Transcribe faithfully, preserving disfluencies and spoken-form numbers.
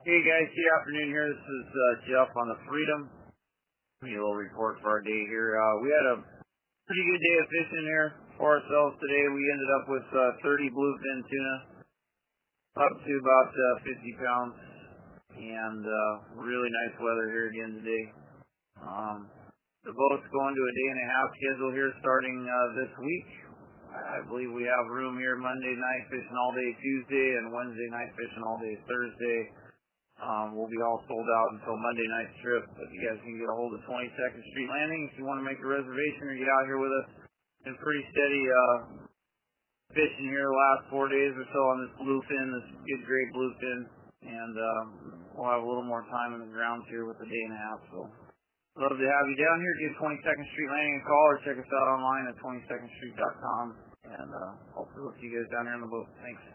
Hey guys, good afternoon here. This is uh, Jeff on the Freedom. Give me a little report for our day here. Uh, we had a pretty good day of fishing here for ourselves today. We ended up with uh, thirty bluefin tuna, up to about uh, fifty pounds, and uh, really nice weather here again today. Um, the boat's going to a day and a half schedule here starting uh, this week. I believe we have room here Monday night fishing all day Tuesday and Wednesday night fishing all day Thursday. Um, we'll be all sold out until Monday night's trip, but you guys can get a hold of twenty-second Street Landing if you want to make a reservation or get out here with us. Been pretty steady uh, fishing here the last four days or so on this bluefin, this good great bluefin, and um, we'll have a little more time in the grounds here with a day and a half. So love to have you down here. Give twenty-second Street Landing a call or check us out online at twenty second street dot com, and uh, hopefully we'll see you guys down here on the boat. Thanks.